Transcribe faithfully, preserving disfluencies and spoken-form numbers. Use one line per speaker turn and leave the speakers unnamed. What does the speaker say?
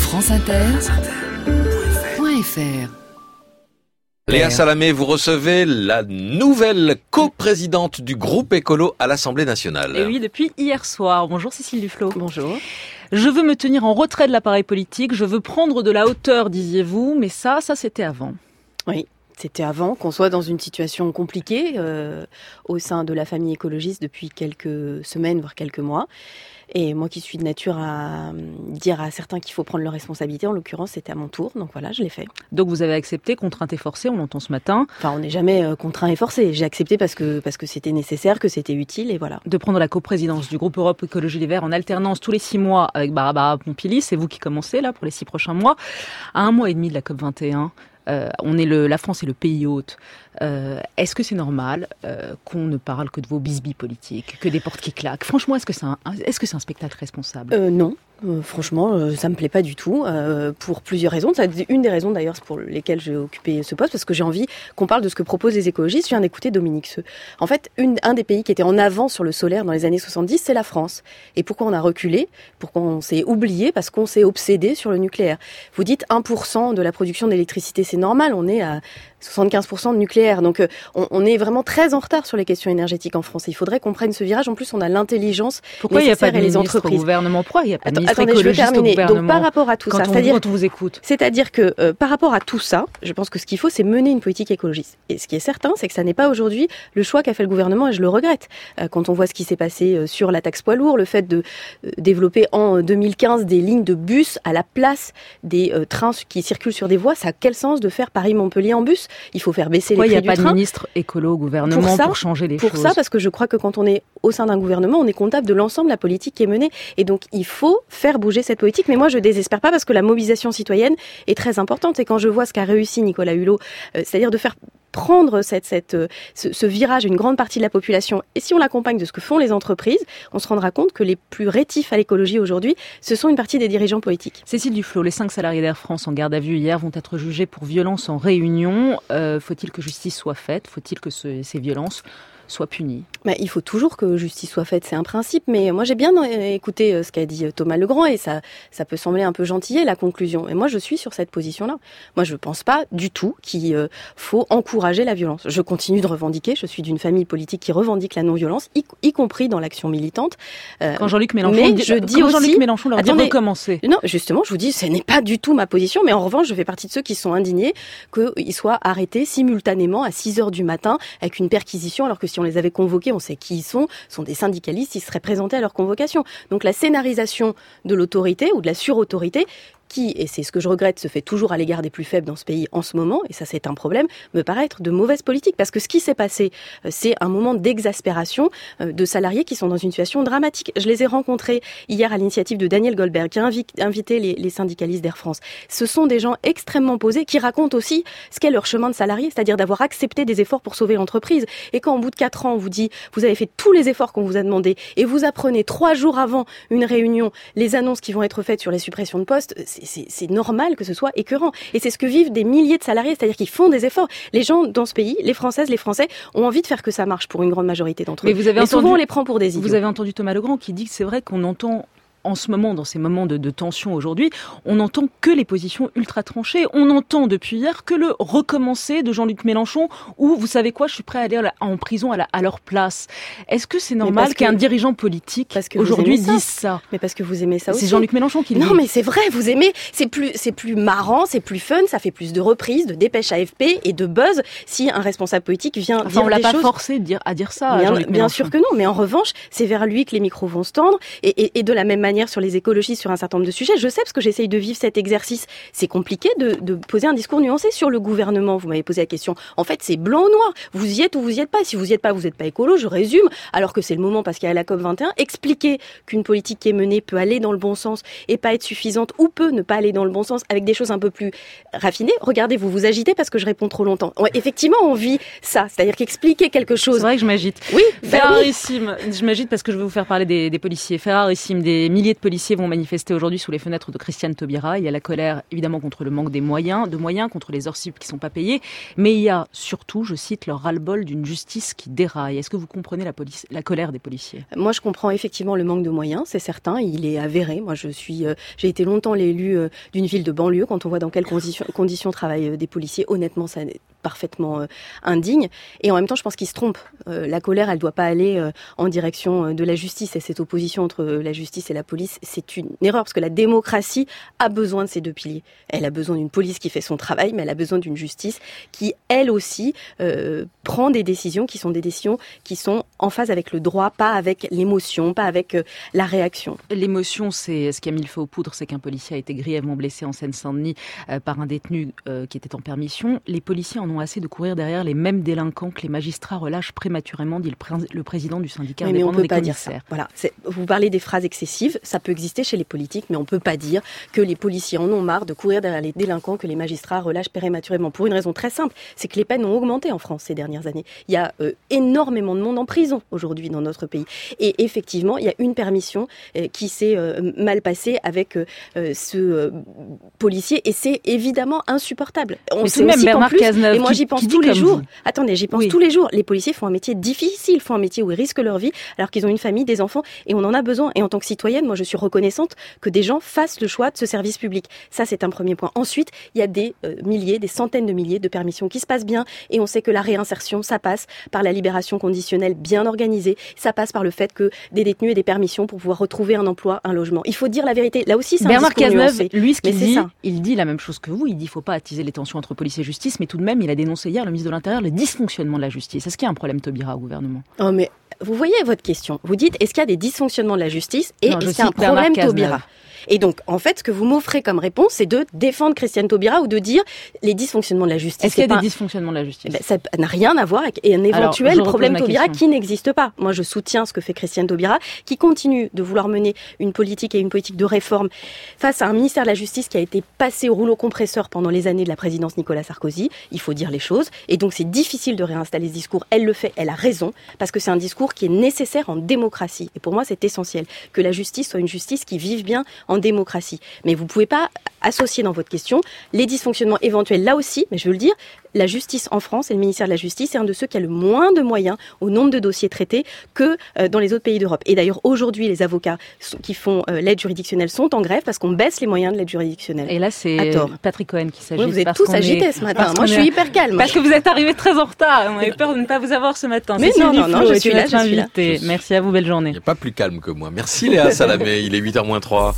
franceinter.fr.
Léa Salamé, vous recevez la nouvelle coprésidente du groupe écolo à l'Assemblée nationale.
Et oui, depuis hier soir. Bonjour Cécile Duflot.
Bonjour.
Je veux me tenir en retrait de l'appareil politique, je veux prendre de la hauteur, disiez-vous, mais ça, ça c'était avant.
Oui. C'était avant qu'on soit dans une situation compliquée euh, au sein de la famille écologiste depuis quelques semaines, voire quelques mois. Et moi qui suis de nature à dire à certains qu'il faut prendre leurs responsabilités, en l'occurrence c'était à mon tour, donc voilà, je l'ai fait.
Donc vous avez accepté, contrainte et forcée, on l'entend ce matin.
Enfin on n'est jamais euh, contraint et forcé, j'ai accepté parce que, parce que c'était nécessaire, que c'était utile et voilà.
De prendre la coprésidence du groupe Europe Écologie Les Verts en alternance tous les six mois avec Barbara Pompili, c'est vous qui commencez là pour les six prochains mois, à un mois et demi de la COP vingt et un. Euh, on est le, la France est le pays hôte. Euh, est-ce que c'est normal euh, qu'on ne parle que de vos bisbis politiques, que des portes qui claquent ? Franchement, est-ce que c'est un, est-ce que c'est un spectacle responsable ?
euh, Non. Euh, franchement, euh, ça me plaît pas du tout, euh, pour plusieurs raisons. C'est une des raisons d'ailleurs pour lesquelles j'ai occupé ce poste, parce que j'ai envie qu'on parle de ce que proposent les écologistes. Je viens d'écouter Dominique Seux. En fait, une, un des pays qui était en avant sur le solaire dans les années soixante-dix, c'est la France. Et pourquoi on a reculé ? Pourquoi on s'est oublié ? Parce qu'on s'est obsédé sur le nucléaire. Vous dites un pour cent de la production d'électricité, c'est normal, on est à soixante-quinze pour cent de nucléaire. Donc on, on est vraiment très en retard sur les questions énergétiques en France. Et il faudrait qu'on prenne ce virage. En plus, on a l'intelligence
Pourquoi
nécessaire
il n'y a pas de
et les
ministre
entreprises.
Au gouvernement Pourquoi il n'y a pas de ministre
Attendez, je vais terminer. Donc par rapport à tout
quand
ça,
on,
c'est-à-dire
quand on vous écoute,
c'est-à-dire que euh, par rapport à tout ça, je pense que ce qu'il faut, c'est mener une politique écologiste. Et ce qui est certain, c'est que ça n'est pas aujourd'hui le choix qu'a fait le gouvernement, et je le regrette. Euh, quand on voit ce qui s'est passé euh, sur la taxe poids lourd, le fait de euh, développer en deux mille quinze des lignes de bus à la place des euh, trains qui circulent sur des voies, ça a quel sens de faire Paris-Montpellier en bus ? Il faut faire baisser
Pourquoi
les prix du train.
Il n'y a pas de ministre écolo au gouvernement pour, ça, pour changer les
pour
choses.
Pour ça, parce que je crois que quand on est au sein d'un gouvernement, on est comptable de l'ensemble de la politique qui est menée. Et donc, il faut faire bouger cette politique. Mais moi, je désespère pas parce que la mobilisation citoyenne est très importante. Et quand je vois ce qu'a réussi Nicolas Hulot, euh, c'est-à-dire de faire prendre cette, cette, euh, ce, ce virage à une grande partie de la population, et si on l'accompagne de ce que font les entreprises, on se rendra compte que les plus rétifs à l'écologie aujourd'hui, ce sont une partie des dirigeants politiques.
Cécile Duflot, les cinq salariés d'Air France en garde à vue hier vont être jugés pour violence en réunion. Euh, faut-il que justice soit faite ? Faut-il que ce, ces violences soient punies ?
Bah, il faut toujours que justice soit faite, c'est un principe, mais moi j'ai bien écouté ce qu'a dit Thomas Legrand et ça, ça peut sembler un peu gentillet la conclusion. Et moi je suis sur cette position-là. Moi je pense pas du tout qu'il euh, faut encourager la violence. Je continue de revendiquer, je suis d'une famille politique qui revendique la non-violence, y, y compris dans l'action militante.
Euh, quand Jean-Luc Mélenchon,
mais
dit,
je dis
quand
aussi,
Jean-Luc Mélenchon leur
attendez,
dit recommencer.
Non, justement, je vous dis, ce n'est pas du tout ma position, mais en revanche, je fais partie de ceux qui sont indignés qu'ils soient arrêtés simultanément à six heures du matin avec une perquisition, alors que si on les avait convoqués, on sait qui ils sont, sont des syndicalistes, ils seraient présentés à leur convocation. Donc la scénarisation de l'autorité ou de la surautorité, qui, et c'est ce que je regrette, se fait toujours à l'égard des plus faibles dans ce pays en ce moment, et ça c'est un problème, me paraît être de mauvaise politique. Parce que ce qui s'est passé, c'est un moment d'exaspération de salariés qui sont dans une situation dramatique. Je les ai rencontrés hier à l'initiative de Daniel Goldberg, qui a invité les, les syndicalistes d'Air France. Ce sont des gens extrêmement posés, qui racontent aussi ce qu'est leur chemin de salarié, c'est-à-dire d'avoir accepté des efforts pour sauver l'entreprise. Et quand au bout de quatre ans, on vous dit, vous avez fait tous les efforts qu'on vous a demandé, et vous apprenez trois jours avant une réunion les annonces qui vont être faites sur les suppressions de postes, C'est, c'est normal que ce soit écœurant. Et c'est ce que vivent des milliers de salariés, c'est-à-dire qu'ils font des efforts. Les gens dans ce pays, les Françaises, les Français, ont envie de faire que ça marche pour une grande majorité d'entre eux.
Mais vous avez
Mais
entendu,
souvent, on les prend pour des idiots.
Vous avez entendu Thomas Legrand qui dit que c'est vrai qu'on entend... En ce moment, dans ces moments de, de tension aujourd'hui, on n'entend que les positions ultra tranchées. On entend depuis hier que le recommencer de Jean-Luc Mélenchon, ou vous savez quoi, je suis prêt à aller en prison à, la, à leur place. Est-ce que c'est normal qu'un que, dirigeant politique aujourd'hui dise ça ?
Mais parce que vous aimez ça aussi.
C'est Jean-Luc Mélenchon qui le dit.
Non, mais c'est vrai, vous aimez. C'est plus, c'est plus marrant, c'est plus fun, ça fait plus de reprises, de dépêches A F P et de buzz si un responsable politique vient
enfin,
dire
on l'a
des
pas
choses.
forcé de dire, à dire ça.
Bien,
Jean-Luc
bien sûr que non, mais en revanche, c'est vers lui que les micros vont se tendre et, et, et de la même manière sur les écologistes sur un certain nombre de sujets. Je sais parce que j'essaye de vivre cet exercice. C'est compliqué de, de poser un discours nuancé sur le gouvernement. Vous m'avez posé la question. En fait, c'est blanc ou noir. Vous y êtes ou vous y êtes pas. Si vous y êtes pas, vous n'êtes pas écolo. Je résume. Alors que c'est le moment parce qu'il y a la COP vingt et un. Expliquer qu'une politique qui est menée peut aller dans le bon sens et pas être suffisante ou peut ne pas aller dans le bon sens avec des choses un peu plus raffinées. Regardez, vous vous agitez parce que je réponds trop longtemps. Ouais, effectivement, on vit ça. C'est-à-dire qu'expliquer quelque chose.
C'est vrai que je m'agite.
Oui.
Ferrarissime. Je m'agite parce que je vais vous faire parler des, des policiers. Ferrarissime, des milliers de policiers vont manifester aujourd'hui sous les fenêtres de Christiane Taubira. Il y a la colère, évidemment, contre le manque des moyens, de moyens, contre les heures cibles qui ne sont pas payées. Mais il y a surtout, je cite, leur ras-le-bol d'une justice qui déraille. Est-ce que vous comprenez la, police, la colère des policiers ?
Moi, je comprends effectivement le manque de moyens, c'est certain. Il est avéré. Moi, je suis, euh, j'ai été longtemps l'élu euh, d'une ville de banlieue. Quand on voit dans quelles conditions, conditions travaillent euh, des policiers, honnêtement, ça est parfaitement euh, indigne. Et en même temps, je pense qu'ils se trompent. Euh, la colère, elle ne doit pas aller euh, en direction euh, de la justice. Et cette opposition entre euh, la justice et la police, c'est une erreur. Parce que la démocratie a besoin de ces deux piliers. Elle a besoin d'une police qui fait son travail, mais elle a besoin d'une justice qui, elle aussi, euh, prend des décisions qui sont des décisions qui sont en phase avec le droit, pas avec l'émotion, pas avec euh, la réaction.
L'émotion, c'est ce qui a mis le feu aux poudres, c'est qu'un policier a été grièvement blessé en Seine-Saint-Denis euh, par un détenu euh, qui était en permission. Les policiers en ont assez de courir derrière les mêmes délinquants que les magistrats relâchent prématurément, dit le, pré- le président du syndicat
oui,
indépendant des commissaires.
Mais on peut pas dire ça. Voilà, c'est, vous parlez des phrases excessives, ça peut exister chez les politiques, mais on peut pas dire que les policiers en ont marre de courir derrière les délinquants que les magistrats relâchent prématurément. Pour une raison très simple, c'est que les peines ont augmenté en France ces dernières années. Il y a euh, énormément de monde en prison aujourd'hui dans notre pays. Et effectivement, il y a une permission euh, qui s'est euh, mal passée avec euh, ce euh, policier, et c'est évidemment insupportable. On
mais
sait
tout de même,
aussi
Bernard
qu'en plus,
Cazeneuve,
et moi
qui,
j'y pense
qui
tous les jours.
Vous.
Attendez, j'y pense
oui.
tous les jours. Les policiers font un métier difficile, font un métier où ils risquent leur vie, alors qu'ils ont une famille, des enfants, et on en a besoin. Et en tant que citoyenne, moi je suis reconnaissante que des gens fassent le choix de ce service public. Ça, c'est un premier point. Ensuite, il y a des euh, milliers, des centaines de milliers de permissions qui se passent bien, et on sait que la réinsertion, ça passe par la libération conditionnelle bien organisée, ça passe par le fait que des détenus aient des permissions pour pouvoir retrouver un emploi, un logement. Il faut dire la vérité. Là aussi, c'est un
Bernard
discours
Cazeneuve,
nuancé.
lui, ce qu'il
Mais
dit,
ça.
il dit la même chose que vous. Il dit qu'il ne faut pas attiser les tensions entre police et justice, mais tout de même, il a dénoncé hier, le ministre de l'Intérieur, le dysfonctionnement de la justice. Est-ce qu'il y a un problème Taubira au gouvernement ?
Oh, mais vous voyez votre question. Vous dites, est-ce qu'il y a des dysfonctionnements de la justice et
non,
est-ce qu'il y a un problème Taubira ? Et donc, en fait, ce que vous m'offrez comme réponse, c'est de défendre Christiane Taubira ou de dire les dysfonctionnements de la justice.
Est-ce qu'il y a
pas...
des dysfonctionnements de la justice ?
Ben, ça n'a rien à voir avec un éventuel
Alors,
problème Taubira
question.
qui n'existe pas. Moi, je soutiens ce que fait Christiane Taubira, qui continue de vouloir mener une politique et une politique de réforme face à un ministère de la Justice qui a été passé au rouleau compresseur pendant les années de la présidence Nicolas Sarkozy. Il faut dire les choses. Et donc, c'est difficile de réinstaller ce discours. Elle le fait, elle a raison, parce que c'est un discours qui est nécessaire en démocratie. Et pour moi, c'est essentiel que la justice soit une justice qui vive bien en démocratie. Mais vous ne pouvez pas associer dans votre question les dysfonctionnements éventuels. Là aussi, mais je veux le dire, la justice en France et le ministère de la Justice est un de ceux qui a le moins de moyens au nombre de dossiers traités que euh, dans les autres pays d'Europe. Et d'ailleurs, aujourd'hui, les avocats qui font euh, l'aide juridictionnelle sont en grève parce qu'on baisse les moyens de l'aide juridictionnelle.
Et là, c'est Patrick Cohen qui s'agit.
Oui, vous êtes tous agités ce matin. Moi, je suis hyper calme.
Parce que vous êtes arrivé très en retard. On avait peur de ne pas vous avoir ce matin.
Mais non, non, non, je suis là, je suis là.
Merci à vous, belle journée.
Il n'y a pas plus calme que moi. Merci Léa Salamé, il est huit heures moins trois.